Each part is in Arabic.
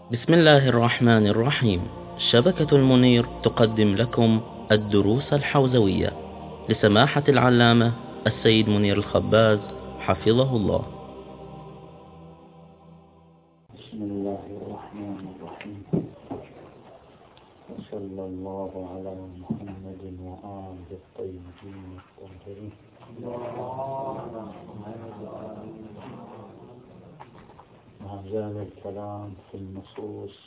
بسم الله الرحمن الرحيم. شبكة المنير تقدم لكم الدروس الحوزوية لسماحة العلامة السيد منير الخباز حفظه الله. بسم الله الرحمن الرحيم، وصلى الله على محمد وآله الطيبين الطاهرين. ما زال الكلام في النصوص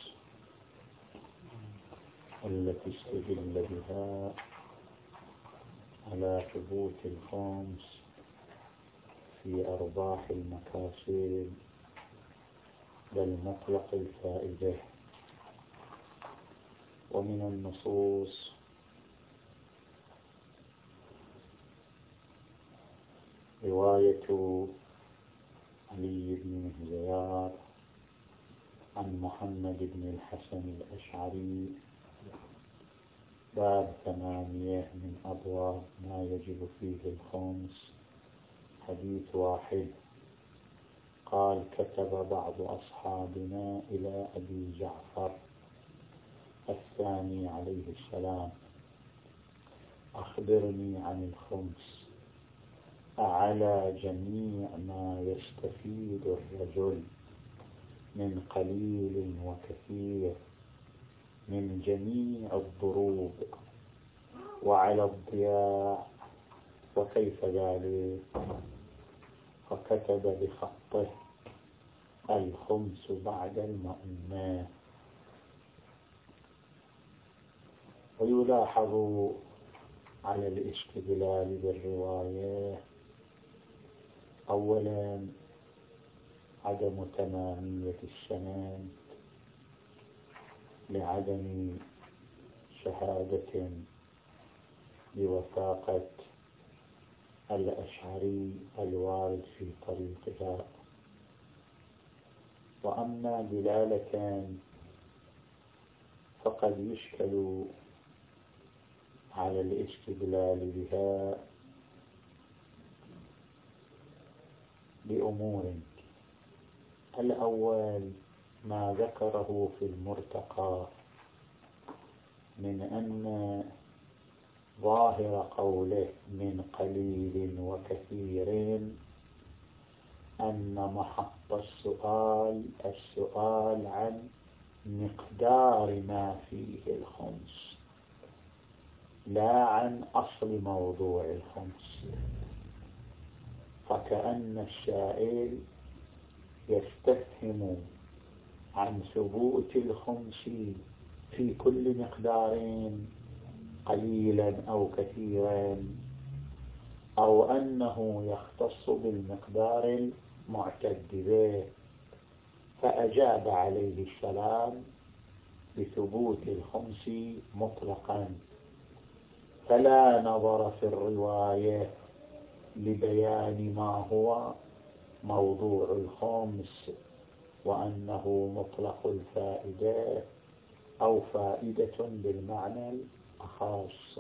التي استدل بها على ثبوت الخمس في أرباح المكاسب بل مطلق الفائدة. ومن النصوص رواية علي بن زياد عن محمد بن الحسن الأشعري باب 8 من أبواب ما يجب فيه الخمس. حديث واحد قال: كتب بعض أصحابنا إلى أبي جعفر الثاني عليه السلام: أخبرني عن الخمس على جميع ما يستفيد الرجل من قليل وكثير من جميع الضروب وعلى الضياع، وكيف ذلك؟ فكتب بخطه: الخمس بعد المؤمنات. ويلاحظ على الاستدلال بالرواية أولا عدم تمامية السند لعدم شهادة بوثاقة الأشعري الوارد في طريقها. وأما دلالة فقد يشكل على الاستدلال بها بأمور: الأول ما ذكره في المرتقى من أن ظاهر قوله من قليل وكثير أن محط السؤال عن مقدار ما فيه الخمس لا عن أصل موضوع الخمس، فكأن السائل يستفهم عن ثبوت الخمس في كل مقدار قليلا أو كثيرا، أو أنه يختص بالمقدار المعتد به، فأجاب عليه السلام بثبوت الخمس مطلقا، فلا نظر في الرواية لبيان ما هو موضوع الخمس وأنه مطلق الفائدة أو فائدة بالمعنى الأخص،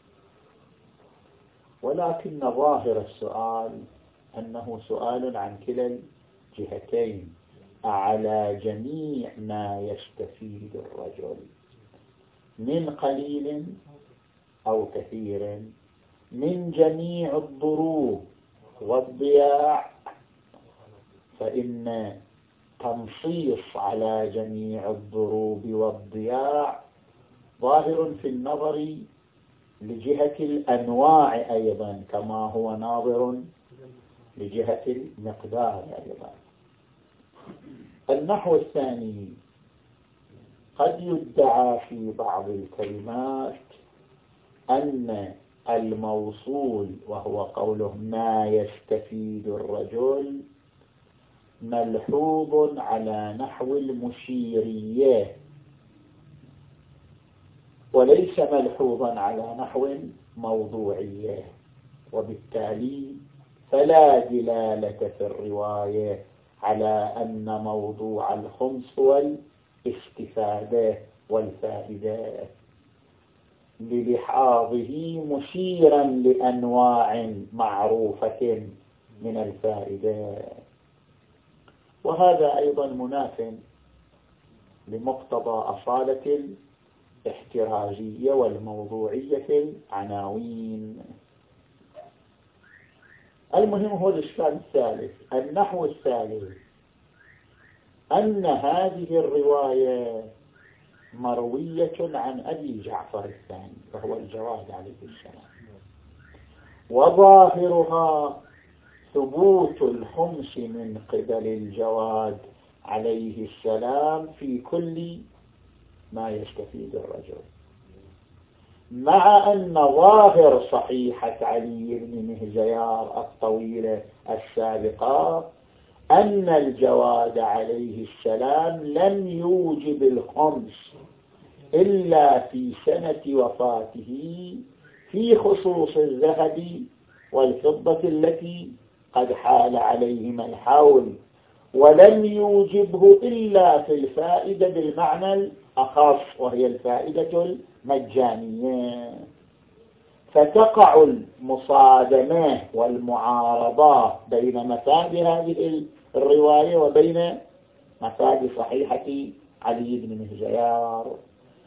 ولكن ظاهر السؤال أنه سؤال عن كلا الجهتين: على جميع ما يستفيد الرجل من قليل أو كثير من جميع الضروب والضياع، فإن تنصيص على جميع الضروب والضياع ظاهر في النظر لجهة الأنواع أيضا، كما هو ناظر لجهة المقدار أيضا. النحو الثاني: قد يدعى في بعض الكلمات أن الموصول وهو قوله ما يستفيد الرجل ملحوظ على نحو المشيرية وليس ملحوظا على نحو موضوعية، وبالتالي فلا دلالة في الرواية على أن موضوع الخمس هو الاستفادة والفائدة، للحاظه مشيرا لأنواع معروفة من الفائدة. وهذا أيضا مناف لمقتضى أصالة الاحترازية والموضوعية في العناوين. المهم هو الإشكال الثالث. النحو الثالث أن هذه الرواية مروية عن أبي جعفر الثاني وهو الجواد عليه السلام، وظاهرها ثبوت الخمس من قبل الجواد عليه السلام في كل ما يستفيد الرجل، مع أن ظاهر صحيحة علي بن مهزيار الطويلة السابقة أن الجواد عليه السلام لم يوجب الخمس إلا في سنة وفاته في خصوص الذهب والفضة التي قد حال عليهما الحول، ولم يوجبه إلا في الفائدة بالمعنى الأخص وهي الفائدة المجانية. فتقع المصادمة والمعارضة بين مفاد هذه الرواية وبين مفاد صحيحة علي بن مهزيار،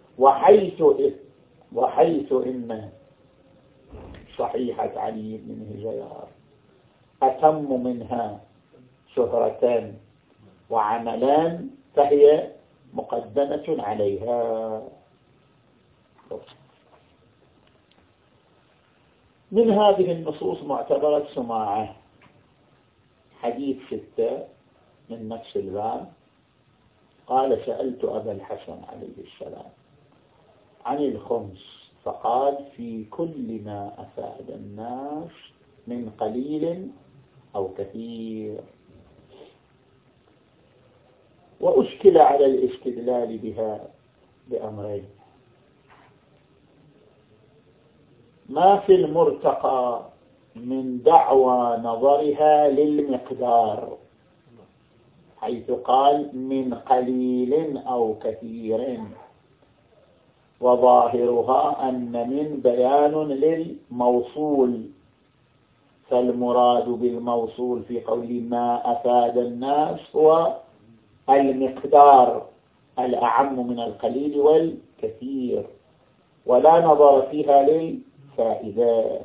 وحيث إن صحيحة علي بن مهزيار أتم منها شهرة وعملا فهي مقدمة عليها. من هذه النصوص معتبرة سماعة حديث 6 من نفس الباب. قال: سألت أبا الحسن عليه السلام عن الخمس فقال: في كل ما أفاد الناس من قليل أو كثير. وأشكل على الاستدلال بها بأمرين: ما في المرتقى من دعوى نظرها للمقدار حيث قال من قليل أو كثير، وظاهرها أن من بيان للموصول، فالمراد بالموصول في قول ما أفاد الناس هو المقدار الأعم من القليل والكثير، ولا نظر فيها للفائدة.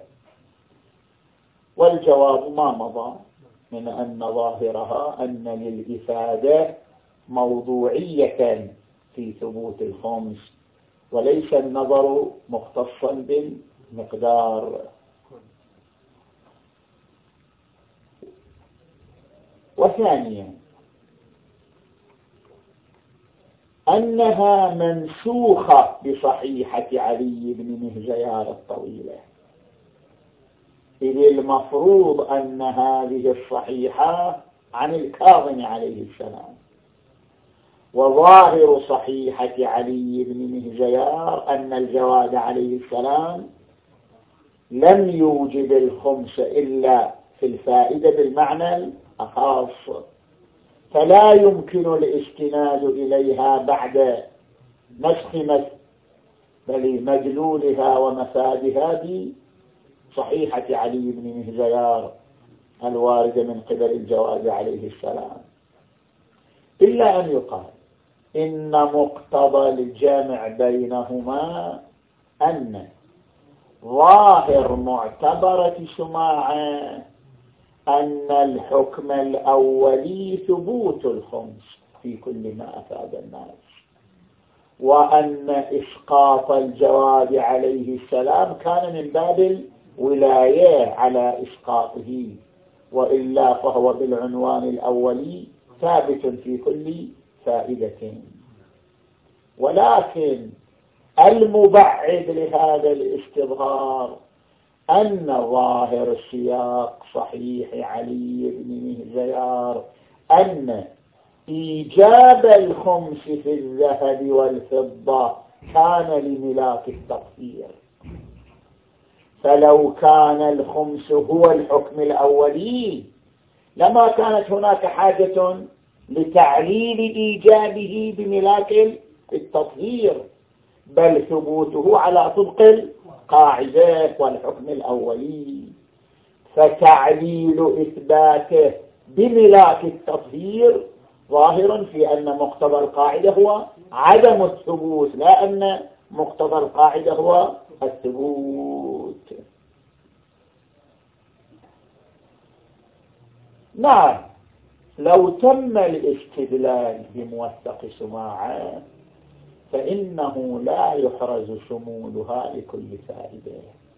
والجواب ما مضى من أن ظاهرها أن للإفادة موضوعية في ثبوت الخمس، وليس النظر مختصا بالمقدار. وثانيا أنها منسوخة بصحيحة علي بن مهزيار الطويلة، إذ المفروض أن هذه الصحيحة عن الكاظم عليه السلام، وظاهر صحيحة علي بن مهزيار أن الجواد عليه السلام لم يوجب الخمس إلا في الفائدة بالمعنى الأخص، فلا يمكن الاستناد إليها بعد نسخ مدلولها ومفادها بصحيحة علي بن مهزيار الواردة من قبل الجواد عليه السلام، إلا أن يقال إن مقتضى الجمع بينهما أن ظاهر معتبرة سماعة أن الحكم الأولي ثبوت الخمس في كل ما أفاد الناس، وأن إسقاط الجواد عليه السلام كان من باب الولاية على إسقاطه، وإلا فهو بالعنوان الأولي ثابت في كل فائدة. ولكن المبعد لهذا الاستظهار أن ظاهر السياق صحيح علي بن مهزيار أن إيجاب الخمس في الذهب والفضة كان لملاك التطهير، فلو كان الخمس هو الحكم الأولي لما كانت هناك حاجة لتعليل إيجابه بملاك التطهير، بل ثبوته على طبق القاعدة والحكم الأولي، فتعليل إثباته بملاك التطهير ظاهر في أن مقتضى القاعدة هو عدم الثبوت، لا أن مقتضى القاعدة هو الثبوت. نعم، لو تم الاستدلال بموثق سماعة فإنه لا يحرز شمولها لكل فائدة،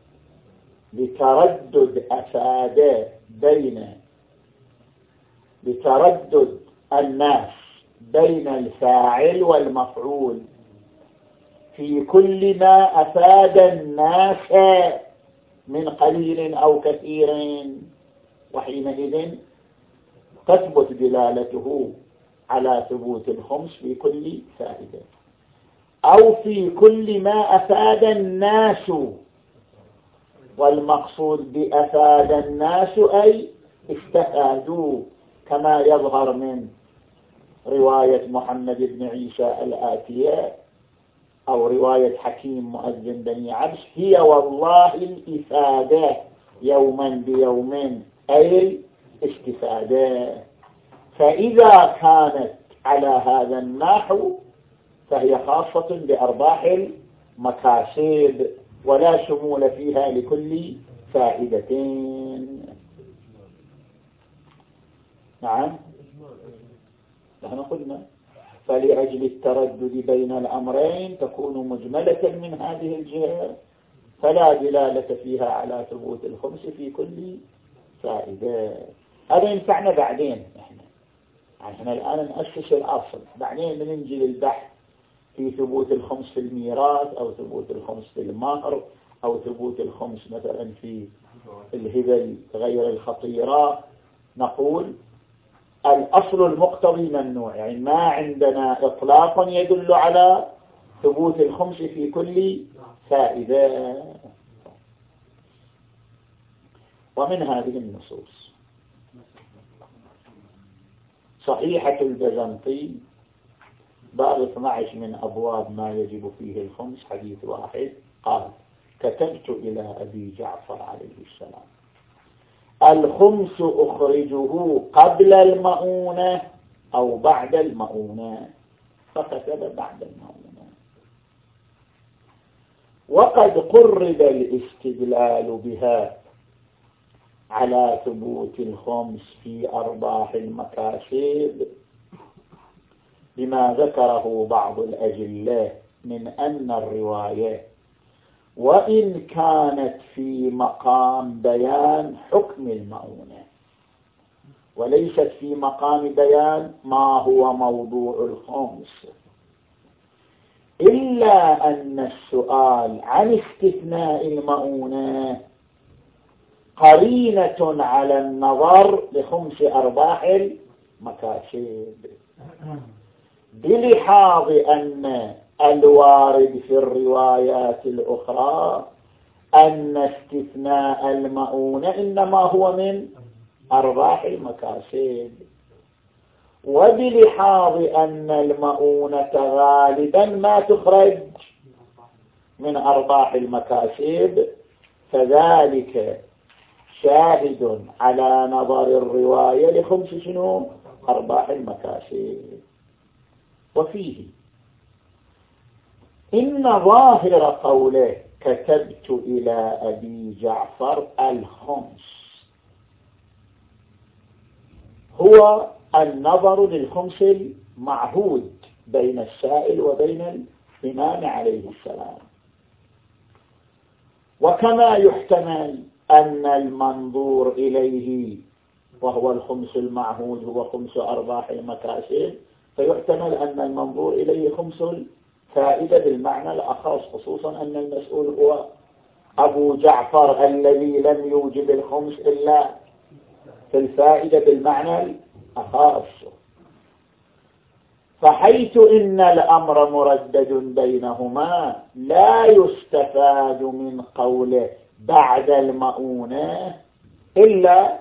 لتردد الناس بين الفاعل والمفعول في كل ما أفاد الناس من قليل أو كثير، وحينئذ تثبت دلالته على ثبوت الخمس في كل فائدة، أو في كل ما أفاد الناس، والمقصود بأفاد الناس أي استفادوا، كما يظهر من رواية محمد بن عيسى الآتية أو رواية حكيم مؤذن بني عبس: هي والله الإفادة يوما بيوم، أي الاستفادة. فإذا كانت على هذا النحو فهي خاصة بأرباح المكاسب ولا شمول فيها لكل فائدتين. نعم، نحن قلنا فلأجل التردد بين الأمرين تكون مجملة من هذه الجهة، فلا دلالة فيها على ثبوت الخمس في كل فائدة. هذا ينفعنا بعدين، احنا الآن نأسس الأصل، بعدين بننجي للبحث في ثبوت الخمس في الميراث، أو ثبوت الخمس في المهر، أو ثبوت الخمس مثلا في الهبة غير الخطيرة. نقول الأصل المقتضي ممنوع، يعني ما عندنا إطلاقا يدل على ثبوت الخمس في كل فائدة. ومن هذه النصوص صحيحة البيزنطي باب 12 من أبواب ما يجب فيه الخمس، حديث واحد قال: كتبت إلى أبي جعفر عليه السلام: الخمس أخرجه قبل المؤونة أو بعد المؤونة، فكتب بعد المؤونة. وقد قرب الاستدلال بها على ثبوت الخمس في أرباح المكاسب بما ذكره بعض الأجلة من أن الرواية وإن كانت في مقام بيان حكم المؤونة وليست في مقام بيان ما هو موضوع الخمس، إلا أن السؤال عن استثناء المؤونة قرينة على النظر لخمس أرباح المكاسب، بلحاظ أن الوارد في الروايات الأخرى أن استثناء المؤونة إنما هو من أرباح المكاسب، وبلحاظ أن المؤونة غالبا ما تخرج من أرباح المكاسب، فذلك شاهد على نظر الرواية لخمس أرباح المكاسب. وفيه إن ظاهر قوله كتبت إلى أبي جعفر الخمس هو النظر للخمس المعهود بين السائل وبين الإمام عليه السلام. وكما يحتمل أن المنظور إليه وهو الخمس المعهود هو خمس أرباح المكاسب، فيحتمل أن المنظور إليه خمس الفائدة بالمعنى الأخص، خصوصا أن المسؤول هو أبو جعفر الذي لم يوجب الخمس إلا في الفائدة بالمعنى الأخص. فحيث إن الأمر مردد بينهما لا يستفاد من قوله بعد المؤونة إلا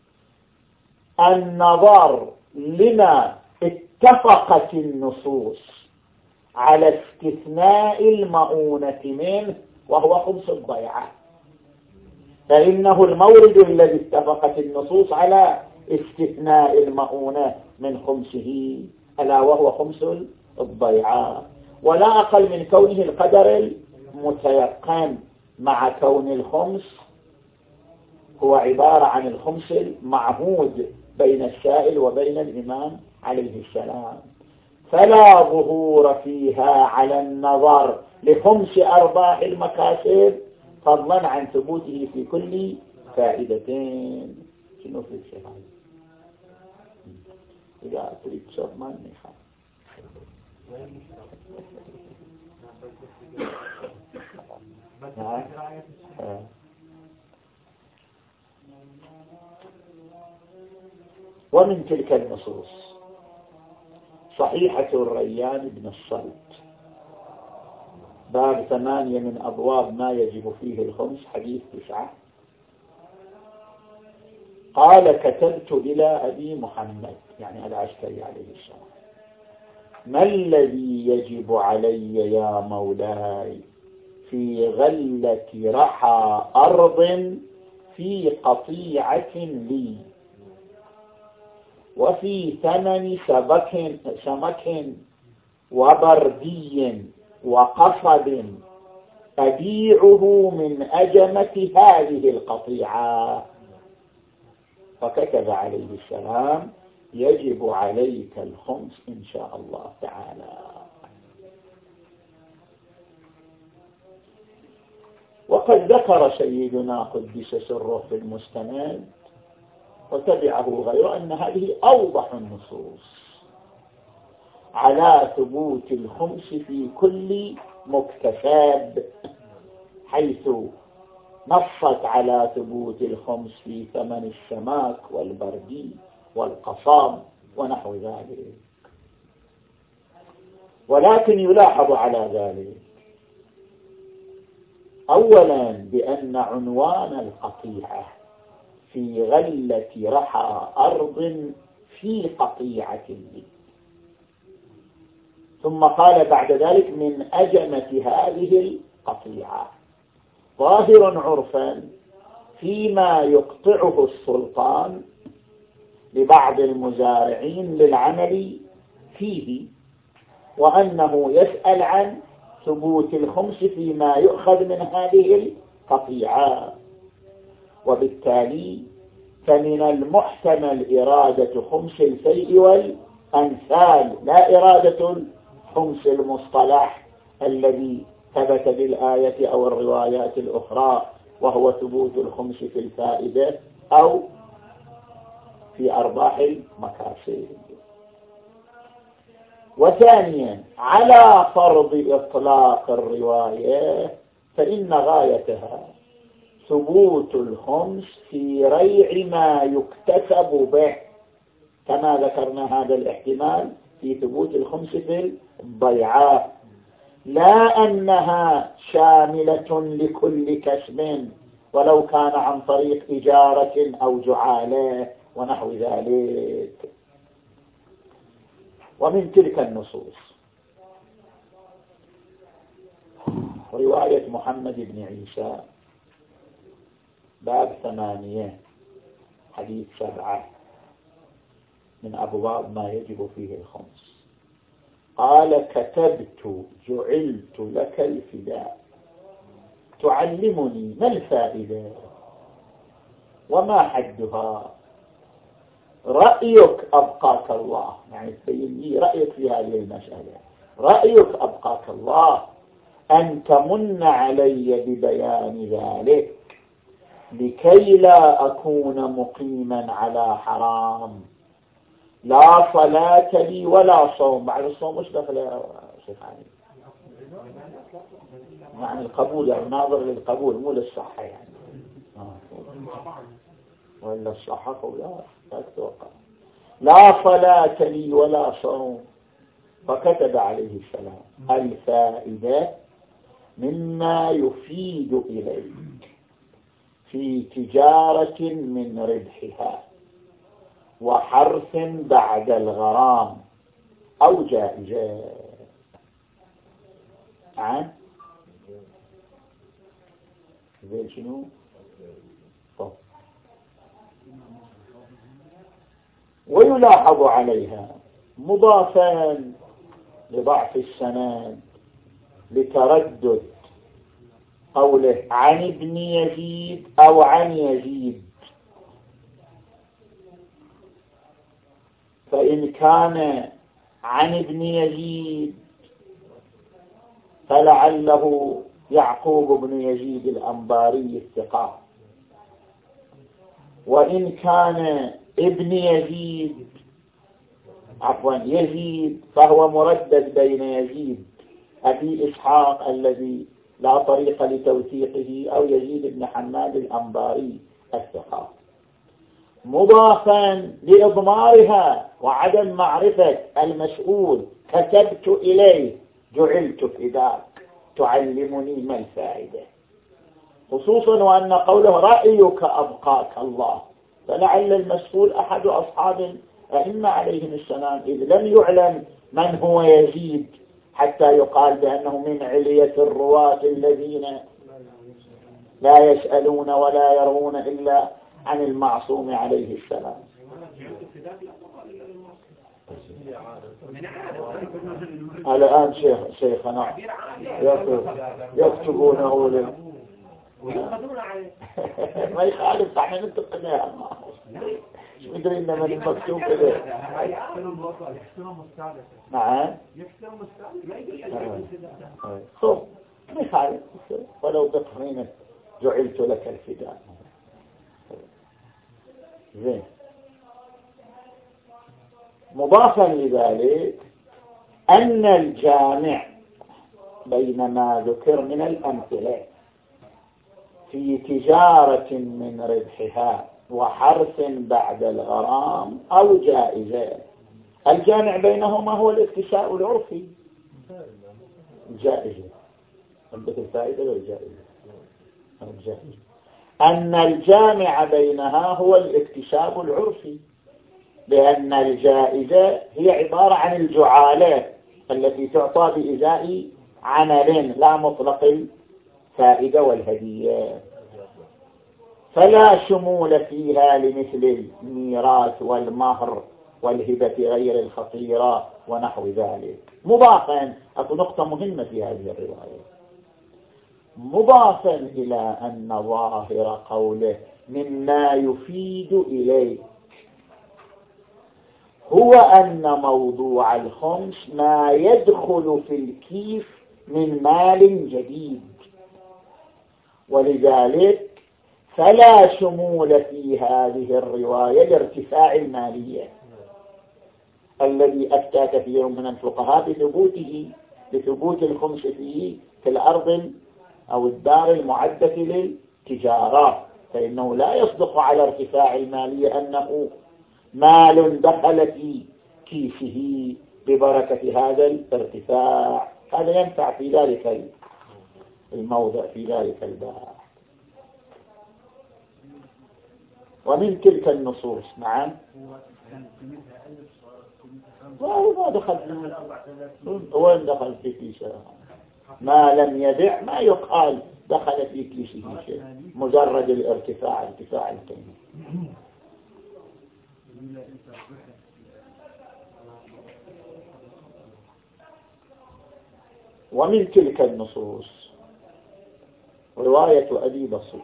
النظر لما اتفقت النصوص على استثناء المؤونة منه وهو خمس الضيعة، فإنه المورد الذي اتفقت النصوص على استثناء المؤونة من خمسه ألا وهو خمس الضيعة، ولا أقل من كونه القدر المتيقن، مع كون الخمس هو عبارة عن الخمس المعهود بين السائل وبين الإمام عليه السلام، فلا ظهور فيها على النظر لخمس أرباع المكاسب فضلا عن ثبوته في كل فائدتين. شنو في الشيء هذا؟ إذا تريد شرط ما نخاف. ومن تلك النصوص صحيحة الريان بن الصلت باب 8 من أبواب ما يجب فيه الخمس، حديث 9. قال: كتبت إلى أبي محمد يعني العسكري عليه السلام: ما الذي يجب علي يا مولاي في غلة رحى أرض في قطيعة لي وفي ثمن سمك وبردي وقصب أبيعه من أجمة هذه القطيعة؟ فكتب عليه السلام: يجب عليك الخمس إن شاء الله تعالى. وقد ذكر سيدنا قدس سره في المستند وتبعه غيره أن هذه أوضح النصوص على ثبوت الخمس في كل مكتسب، حيث نصت على ثبوت الخمس في ثمن السماك والبردي والقصاب ونحو ذلك. ولكن يلاحظ على ذلك أولا بأن عنوان القطيعة في غلة رحى أرض في قطيعة لي، ثم قال بعد ذلك من أجمة هذه القطيعة، ظاهر عرفا فيما يقطعه السلطان لبعض المزارعين للعمل فيه، وأنه يسأل عن ثبوت الخمس فيما يؤخذ من هذه القطيعة، وبالتالي فمن المحتمل إرادة خمس الفيء والأنفال لا إرادة الخمس المصطلح الذي ثبت بالآية أو الروايات الأخرى، وهو ثبوت الخمس في الفائدة أو في أرباح المكاسب. وثانيا على فرض إطلاق الرواية فإن غايتها ثبوت الخمس في ريع ما يكتسب به، كما ذكرنا هذا الاحتمال في ثبوت الخمس في الضيعة، لا أنها شاملة لكل كسب ولو كان عن طريق إجارة أو جعالة ونحو ذلك. ومن تلك النصوص رواية محمد بن عيسى باب 8 حديث 7 من أبواب ما يجب فيه الخمس. قال: كتبت جعلت لك الفداء تعلمني ما الفائدة وما حدها؟ رأيك أبقاك الله، يعني تبين لي رأيك في هذه المسألة. رأيك أبقاك الله أن تمن علي ببيان ذلك لكي لا أكون مقيما على حرام، لا صلاة لي ولا صوم. بعد الصوم مش دخل يا شيخ علي، يعني القبول، يعني ناظر للقبول مو للصحة، يعني ولا الصحة قولها لا تتوقع. لا صلاة لي ولا صوم. فكتب عليه السلام: الفائدة مما يفيد إليك في تجارة من ربحها وحرث بعد الغرام أو جائزة. زي شنو؟ ويلاحظ عليها مضافا لضعف السند لتردد قوله عن ابن يزيد أو عن يزيد، فإن كان عن ابن يزيد فلعله يعقوب بن يزيد الأنباري الثقة، وإن كان ابن يزيد يزيد فهو مردد بين يزيد أبي إسحاق الذي لا طريق لتوثيقه أو يزيد بن حماد الأنباري الثقة، مضافا لإضمارها وعدم معرفة المسؤول. كتبت إليه جعلت فداك تعلمني ما الفائدة، خصوصا وأن قوله رأيك أبقاك الله، فلعل المسؤول أحد أصحاب الأئمة عليهم السلام، إذ لم يعلم من هو يزيد حتى يقال بأنه من علية الرواة الذين لا يسألون ولا يرون إلا عن المعصوم عليه السلام. الآن شيخنا يكتبونه ما يخالف، احنا ننتقل مش مدري إنما المكتوب كده. نعم خب ما يخالف، ولو بقرينة جعلت لك الفداء. زين، مضافا لذلك أن الجامع بين ما ذكر من الأمثلة في تجارة من ربحها وحرث بعد الغرام أو جائزة، الجامع بينهما هو الاكتساء العرفي. الجائزة عندك الفائدة والجائزة. الجائزة أن الجامع بينها هو الاكتساب العرفي، لأن الجائزة هي عبارة عن الجعالة التي تعطى بإزاء عمل لا مطلق الفائدة والهدية، فلا شمول فيها لمثل الميراث والمهر والهبة غير الخطيرة ونحو ذلك. مضافا، أكو نقطة مهمة في هذه الرواية، مضافا إلى أن ظاهر قوله مما يفيد إليه هو أن موضوع الخمس ما يدخل في الكيف من مال جديد، ولذلك فلا شمول في هذه الرواية لارتفاع المالية الذي أفتى كثير من الفقهاء بثبوت الخمس فيه في الأرض أو الدار المعدة للتجارة، فإنه لا يصدق على ارتفاع المالية أنه مال دخل في كيسه ببركة هذا الارتفاع. هذا ينفع في ذلك الموضع في ذلك الباب. ومن تلك النصوص نعم ما دخل وين دخل في كيسه، ما لم يبع ما يقال دخل في كيسه شيء، مجرد ارتفاع القيمة. ومن تلك النصوص رواية أبي بصير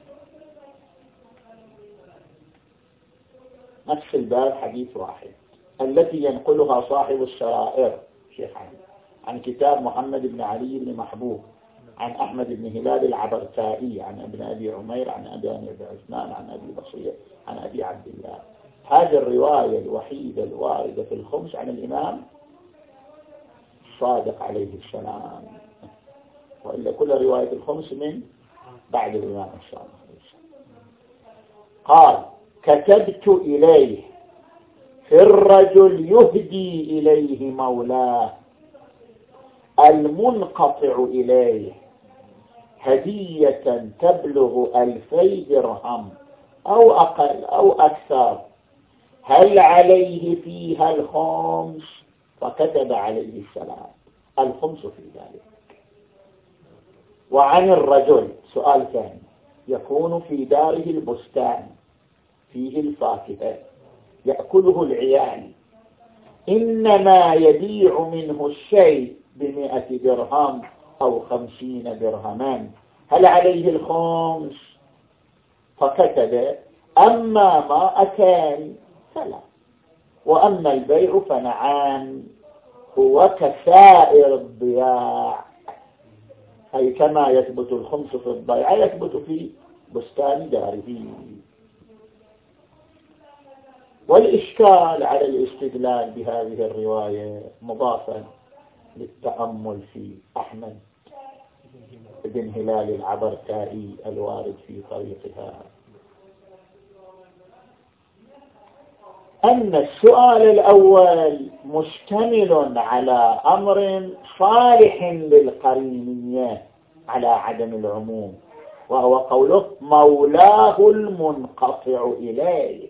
نفس الباب حديث واحد التي ينقلها صاحب الشرائر شيخ عن كتاب محمد بن علي بن محبوب عن أحمد بن هلال العبرتائي عن ابن أبي عمير عن أبي عثمان عن أبي بصير عن أبي عبد الله. هذه الرواية الوحيدة الواردة في الخمس عن الإمام الصادق عليه السلام، وإلا كل رواية الخمس من بعد الإمام الصادق عليه السلام. قال كتبت إليه في الرجل يهدي إليه مولاه المنقطع إليه هدية تبلغ 2000 درهم أو أقل أو أكثر، هل عليه فيها الخمس؟ فكتب عليه السلام الخمس في ذلك. وعن الرجل سؤال ثاني، يكون في داره البستان فيه الفاكهة يأكله العيال، إنما يبيع منه الشيء ب100 درهم أو 50 درهما، هل عليه الخمس؟ فكتب أما ما أكل فلا، وأما البيع فنعم، هو كسائر الضياع، أي كما يثبت الخمس في الضيعة يثبت في بستان داره. والإشكال على الاستدلال بهذه الرواية مضافا للتأمل في أحمد بن هلال العبرتائي الوارد في طريقها، أن السؤال الأول مشتمل على أمر صالح للقرينية على عدم العموم، وهو قوله مولاه المنقطع إليه،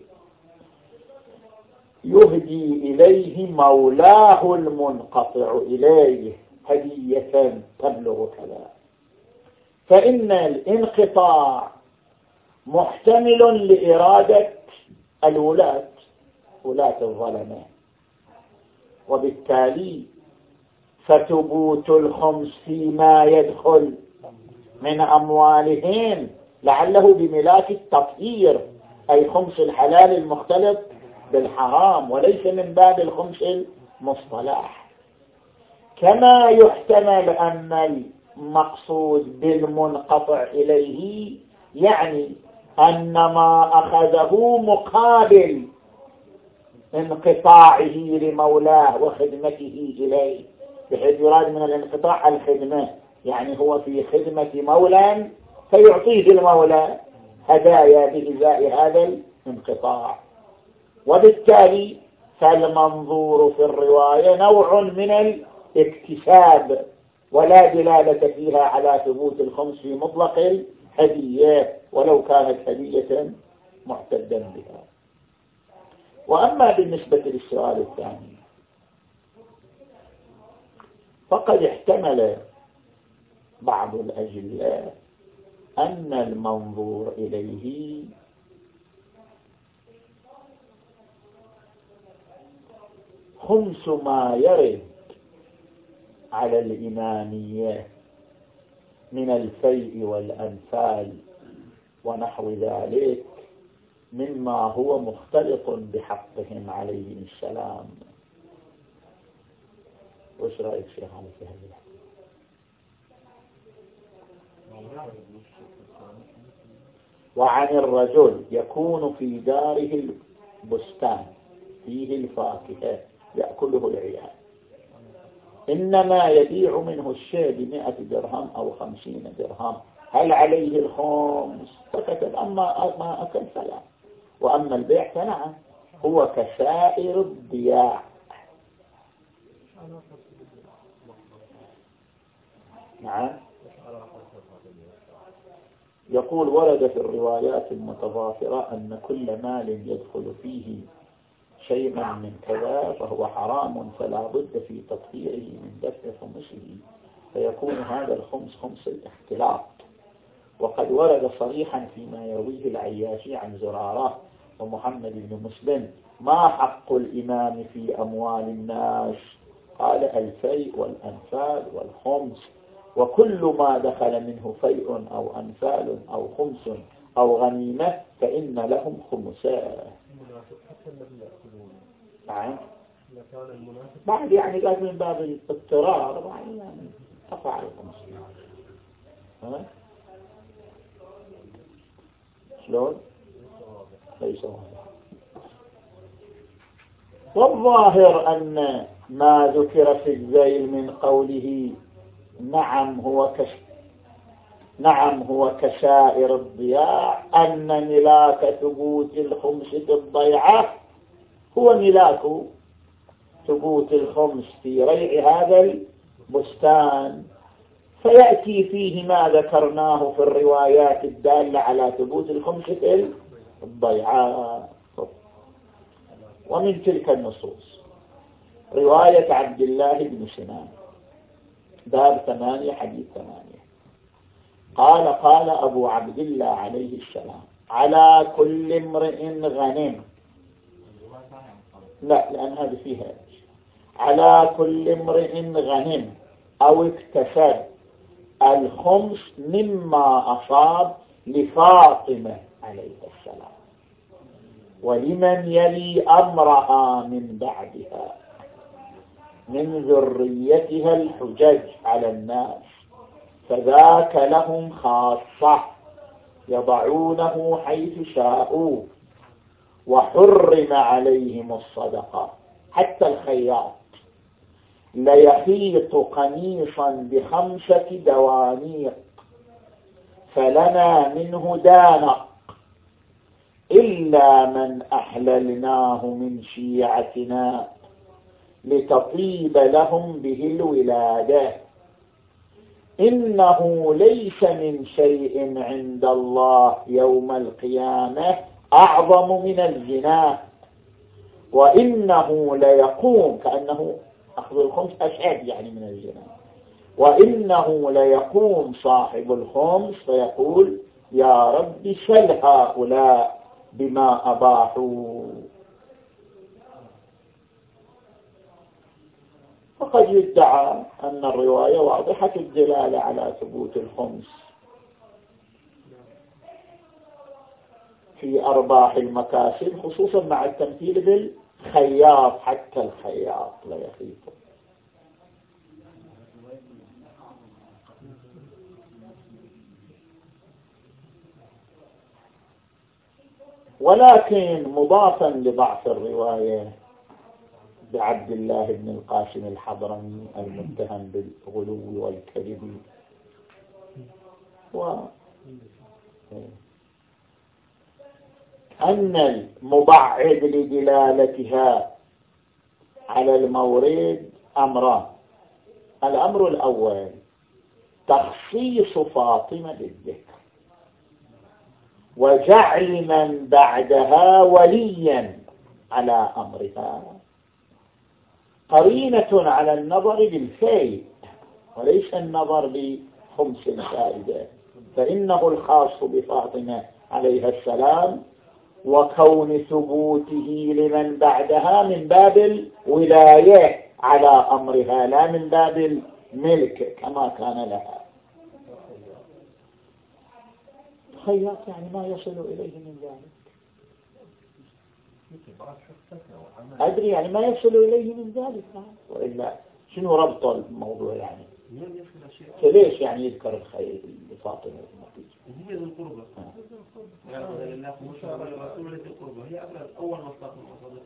يهدي إليه مولاه المنقطع إليه هدية تبلغ كذا، فإن الانقطاع محتمل لإرادة ولاة الظلمة، وبالتالي فتبوت الخمس فيما يدخل من أموالهم لعله بملاك التطهير، أي خمس الحلال المختلط بالحرام، وليس من باب الخمس المصطلح. كما يحتمل أن المقصود بالمنقطع إليه يعني أن ما أخذه مقابل انقطاعه لمولاه وخدمته إليه، بحيث يراد من الانقطاع الخدمة، يعني هو في خدمة مولى فيعطيه المولى هدايا بإزاء هذا الانقطاع، وبالتالي فالمنظور في الرواية نوع من الاكتساب، ولا دلالة فيها على ثبوت الخمس في مطلق الهدية ولو كانت هدية معتدا بها. وأما بالنسبة للسؤال الثاني فقد احتمل بعض الأجلاء أن المنظور إليه خمس ما يرد على الإمامية من الفيء والأنفال ونحو ذلك مما هو مختلط بحقهم عليهم السلام. وش رأيك شيخ على في هذه الحديث؟ وعن الرجل يكون في داره البستان فيه الفاكهة يأكله العيال، إنما يبيع منه الشيء ب100 درهم أو 50 درهم، هل عليه الخمس؟ فكتب أما ما أكل فلا، وأما البيع فنعم، هو كسائر الضياع. نعم. يقول ورد في الروايات المتضافرة أن كل مال يدخل فيه شيء من كذا فهو حرام، فلا بد في تطهيره من دفع خمسه، فيكون هذا الخمس خمس الاختلاط. وقد ورد صريحا فيما يرويه العياشي عن زرارة ومحمد بن مسلم ما حق الإمام في أموال الناس؟ قال الفيء والأنفال والخمس، وكل ما دخل منه فيء أو أنفال أو خمس أو غنيمة فإن لهم خمساه. نعم. بعد يعني قال من باب الاضطرار يعني تقع الخمس. شلون؟ ليس واضح. والظاهر أن ما ذكر في الذيل من قوله نعم هو كسائر الضياع، أن ملاك ثبوت الخمس في الضيعة هو ملاك ثبوت الخمس في ريع هذا البستان، فيأتي فيه ما ذكرناه في الروايات الدالة على ثبوت الخمس في الضيعة. ومن تلك النصوص رواية عبد الله بن سنان باب 8 حديث 8 قال أبو عبد الله عليه السلام على كل امرئ غنم. لا، لأن هذا فيها على كل امرئ غنم أو اكتسب الخمس مما أصاب لفاطمة عليه السلام ولمن يلي أمرها من بعدها من ذريتها الحجج على الناس، فذاك لهم خاصة يضعونه حيث شاءوا، وحرم عليهم الصدقة. حتى الخياط ليخيط قميصا ب5 دوانيق فلنا منه دانق إلا من أحللناه من شيعتنا لتطيب لهم به الولادة، إنه ليس من شيء عند الله يوم القيامة أعظم من الزنا، وإنه ليقوم، كأنه أخذ الخمس أشد يعني من الزنا، وإنه ليقوم صاحب الخمس فيقول يا رب سل هؤلاء بما أباحوا. وقد يدعى أن الرواية واضحة الدلالة على ثبوت الخمس في أرباح المكاسب، خصوصا مع التمثيل بالخياط. حتى الخياط لا يخيط. ولكن مضافا لضعف الرواية بعبد الله بن القاسم الحضرمي المتهم بالغلو والكذب أن المبعد لدلالتها على المورد أمران. الأمر الأول تخصيص فاطمة بالذكر وجعل من بعدها وليا على أمرها، قرينة على النظر بالفيء وليس النظر بخمس فائدة، فإنه الخاص بفاطمة عليها السلام، وكون ثبوته لمن بعدها من باب الولاية على أمرها لا من باب الملك كما كان لها. خياط يعني ما يصل إليه من ذلك، أدري يعني ما يصل إليه من ذلك، وإلا شنو ربط الموضوع يعني؟ ليش يعني يذكر الخير لفاطمة النتيجة؟ هي ذو القربة هي أول مصداق من مصادق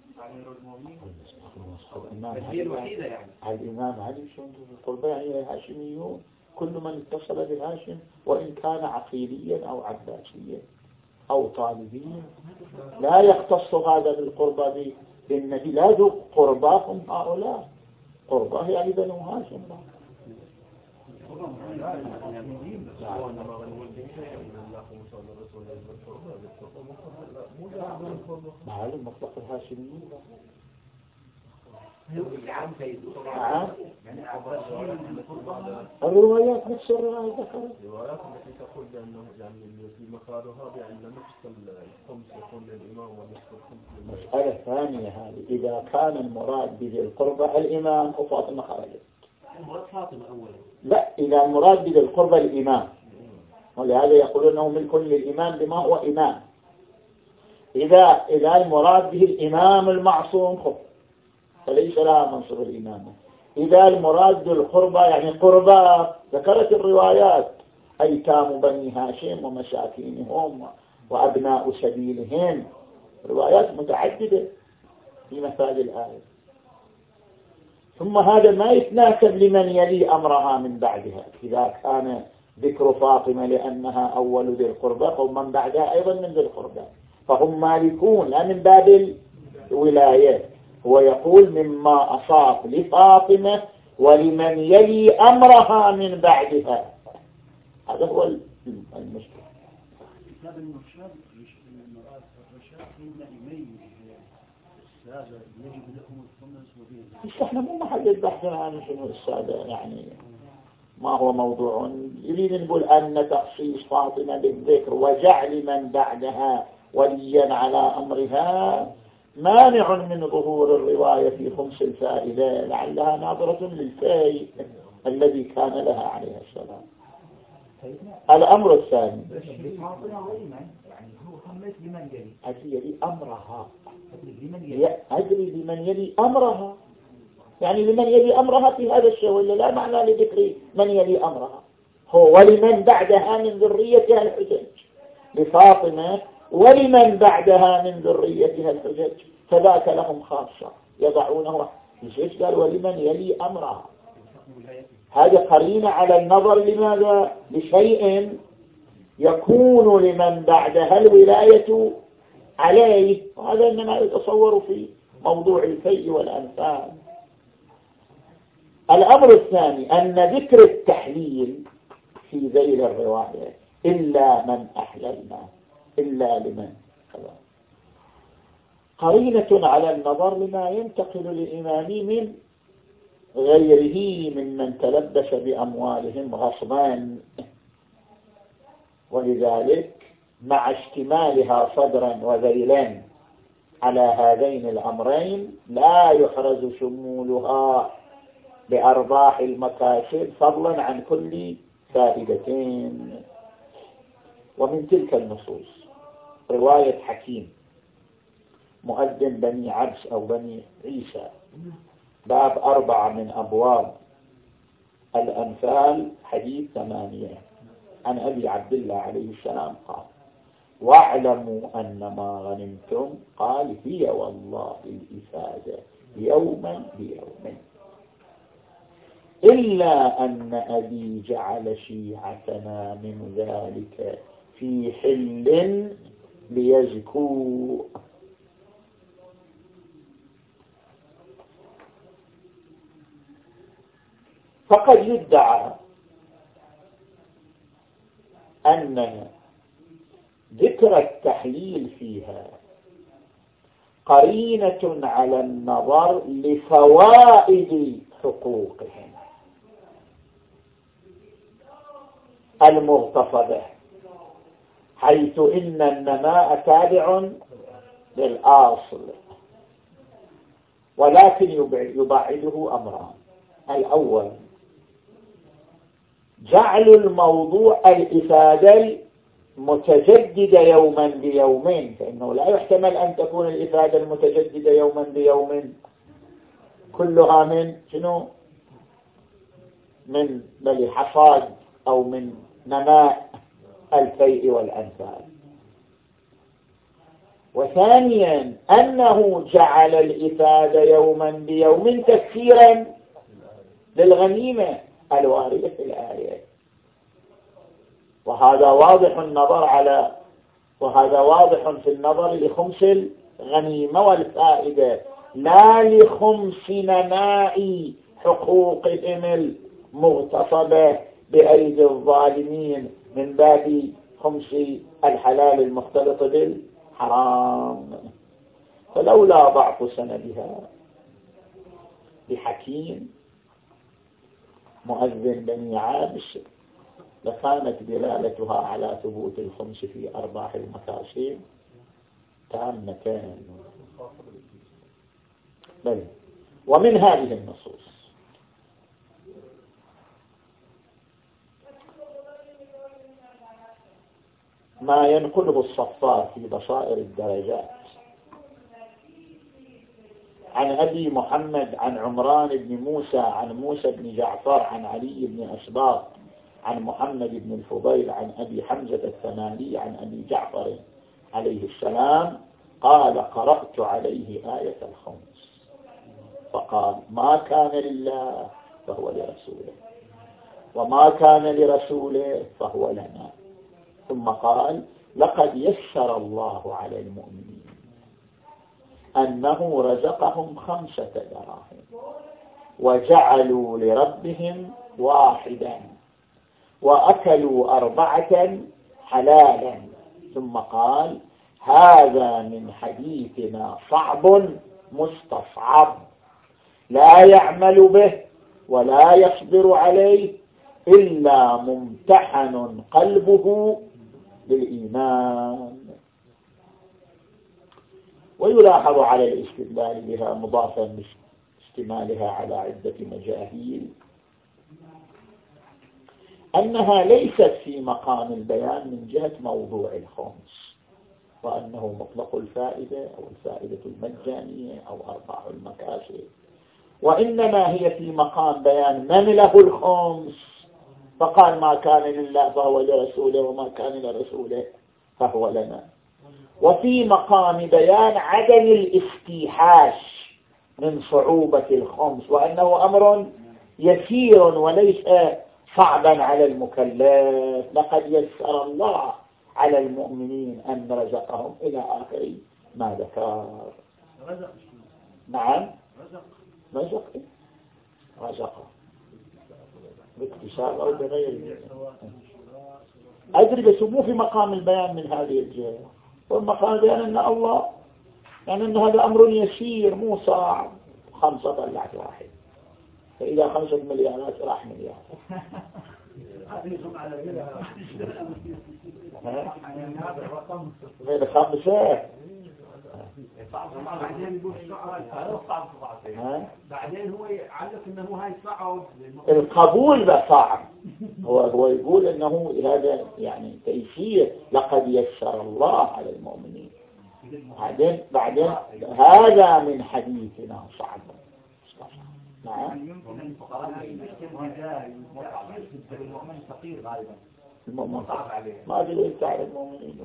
القربة، هي الوحيدة يعني. الإمام علي شنو ذو القربة؟ يعني الهاشميون كل من اتصل بالهاشم وإن كان عقيليا أو عباسيا أو طالبيا لا يختص هذا بالقربة بالنبي، لا ذو قرباهم هؤلاء، قرباه يعني بنو هاشم. هذا المطلق الهاشميين. الروايات نفس الرواية ذكرت الروايات التي تقول بأنه يعني في مقالها بأن نفس الخمس يكون للإمام ونصف الخمس. مسألة ثانية هذه، إذا كان المراد بذي القربة الإمام وفاطمة خرجت. المراد فاطمة أولا. لا، إذا المراد بذي القربة الإمام، ولهذا يقولون أنه ملك للإمام بما هو إمام. إذا المراد به الإمام المعصوم خب فليس لها منصب الإمامة. إذا المراد بالقربة يعني قربة، ذكرت الروايات أيتام بني هاشم ومساكينهم وأبناء سبيلهم، روايات متعددة في مفاد الآية. ثم هذا ما يتناسب لمن يلي أمرها من بعدها، إذا كان ذكر فاطمة لأنها أول ذي القربة ومن بعدها أيضا من ذي القربة، فهم مالكون لا من باب الولاية. هو يقول مما أصاب لفاطمة ولمن يلي أمرها من بعدها، هذا هو المشكلة. كتاب المرشاد إن إمين السادة يجب لهم الخمس وبين. احنا مو محل البحث عن شنو السادة، يعني ما هو موضوع. يريد نقول أن تخصيص فاطمة بالذكر وجعل من بعدها وليا على أمرها مانع من ظهور الرواية في خمس الفائدة، لعلها ناظرة للفيء الذي كان لها عليه السلام. الأمر الثاني أدري أمرها، أدري لمن يلي أمرها، يعني لمن يلي أمرها في هذا الشيء، ولا لا معنى لذكر من يلي أمرها؟ هو ولمن بعدها من ذريتها الحجج، لفاطمة ولمن بعدها من ذريتها الحجج، فذاك لهم خاصة يضعونه. ليش قال ولمن يلي أمرها؟ هذا قرينة على النظر لماذا؟ لشيء يكون لمن بعدها الولاية عليه، وهذا إنما يتصور في موضوع الفيء والأنفال. الأمر الثاني أن ذكر التحليل في ذيل الرواية إلا من أحللنا، إلا لمن قرينة على النظر لما ينتقل للإمام من غيره ممن تلبس بأموالهم غصبا، ولذلك مع اشتمالها صدرا وذيلا على هذين الأمرين لا يحرز شمولها بأرباح المكاسب فضلا عن كل فائدتين. ومن تلك النصوص رواية حكيم مؤذن بني عبس أو بني عيسى، باب 4 من أبواب الأنفال، حديث 8 عن أبي عبد الله عليه السلام قال: واعلموا أن ما غنمتم، قال: هي والله الإفادة يوما بيوم، إلا أن أبي جعل شيعتنا من ذلك في حل ليزكوا. فقد يدعى أن ذكر التحليل فيها قرينة على النظر لفوائد حقوقهم المغتصبة، حيث إن النماء تابع للأصل، ولكن يبعده أمران: الأول جعل الموضوع الإفادة متجددة يوما بيومين، فإنه لا يحتمل أن تكون الإفادة المتجددة يوما بيوم كلها من شنو؟ من بل حصاد أو من نماء الفيء والأنفال. وثانيا أنه جعل الإفادة يوما بيوم تفسيرا للغنيمة الواردة في الآية، وهذا واضح في النظر لخمس الغنيمة والفائدة، لا لخمس نماء حقوقهم المغتصبة بأيدي الظالمين من باب خمس الحلال المختلط بالحرام. فلولا ضعف سندها بحكيم مؤذن بني عابس لكانت دلالتها على ثبوت الخمس في أرباح المكاسب تامة. بل ومن هذه النصوص ما ينقله الصفار في بصائر الدرجات عن أبي محمد عن عمران بن موسى عن موسى بن جعفر عن علي بن أسباط عن محمد بن الفضيل عن أبي حمزة الثماني عن أبي جعفر عليه السلام قال: قرأت عليه آية الخمس فقال: ما كان لله فهو لرسوله، وما كان لرسوله فهو لنا. ثم قال: لقد يسر الله على المؤمنين أنه رزقهم 5 دراهم وجعلوا لربهم 1 وأكلوا 4 حلالا. ثم قال: هذا من حديثنا صعب مستصعب لا يعمل به ولا يصبر عليه إلا ممتحن قلبه بالإيمان. ويلاحظ على الاستدلال بها مضافا اشتمالها على عدة مجاهيل أنها ليست في مقام البيان من جهة موضوع الخمس، وأنه مطلق الفائدة أو الفائدة المجانية أو أرباح المكاسب، وإنما هي في مقام بيان من له الخمس، فقال ما كان لله فهو لرسوله وما كان لرسوله فهو لنا، وفي مقام بيان عدم الاستيحاش من صعوبة الخمس، وأنه أمر يسير وليس صعبا على المكلف، لقد يسر الله على المؤمنين أن رزقهم إلى آخر ما ذكر. نعم رزق باكتساب أو بغير أدري، بس مو في مقام البيان من هذه الجهة، والمقام البيان أن الله يعني أن هذا أمر يسير مو صعب. 5 طلعت واحد، فإذا 5 مليارات راح مليار. غير 5 بعدين هو يعلق انه هاي صعب القبول بصعب، هو يقول انه هذا يعني تيسير، لقد يسر الله على المؤمنين. بعدين هذا من حديثنا صعب. نعم يمكن أن المؤمن فقير غالبا، المؤمن ما أدري أنت على المؤمنين.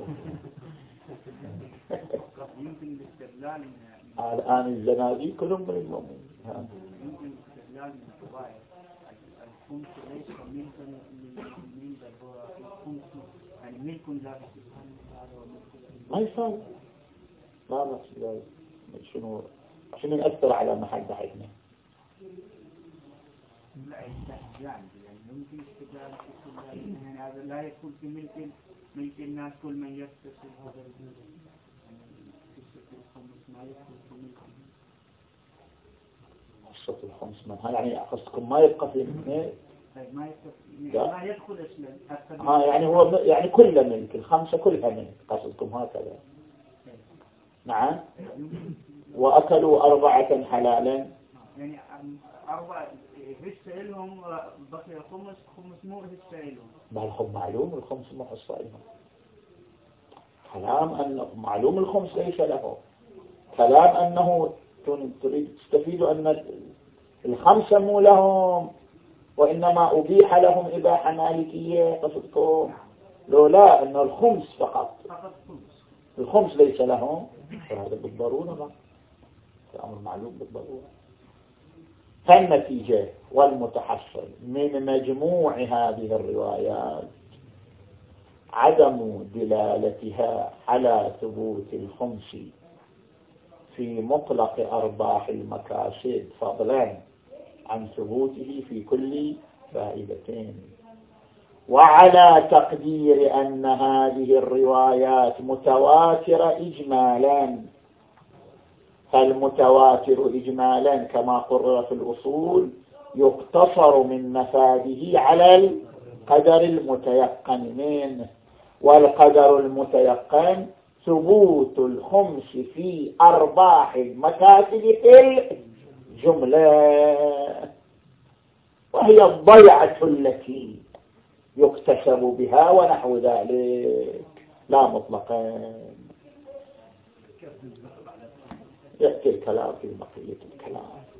يمكن الاستدلال الآن الزناديق كلهم من المؤمنين. يمكن الاستدلال من الفوائد الخمس ليس ملك للمؤمنين، بل هو الخمس يعني ملك لا سبحانه وتعالى وملك ما يصير لا بس شنو يأثر على محل بحثنا؟ لا يعني يمكن استدلال يعني هذا لا يكون في ملك الناس كل من يكتسب هذا الجزء، ما يدخل في ملك قصة الخمس منها يعني قصدكم ما يبقى في ملك، ما يدخل اسلام يعني هو يعني كل ملك، 5 كلها ملك، قصدكم هكذا. نعم وأكلوا 4 حلالا، يعني 4 هسه لهم بقي خمس مو هسه لهم، بالهم معلوم الخمس مو حصة لهم، كلام أن معلوم الخمس ليس له، كلام أنه تريد تستفيد أن 5 مو لهم وإنما أبيح لهم إباحة مالكية، قصدكم لا أن الخمس فقط الخمس ليس لهم، فهذا بالضرورة أمر معلوم بالضرورة. فالنتيجة والمتحصل من مجموع هذه الروايات عدم دلالتها على ثبوت الخمس في مطلق أرباح المكاسب فضلا عن ثبوته في كل فائدتين، وعلى تقدير أن هذه الروايات متواترة إجمالا، فالمتواتر إجمالا كما قرر في الأصول يقتصر من مفاده على القدر المتيقن منه، والقدر المتيقن ثبوت الخمس في أرباح المكاسب في الجملة، وهي الضيعة التي يكتسب بها ونحو ذلك لا مطلقا. يأتي الكلام في بقية الكلام.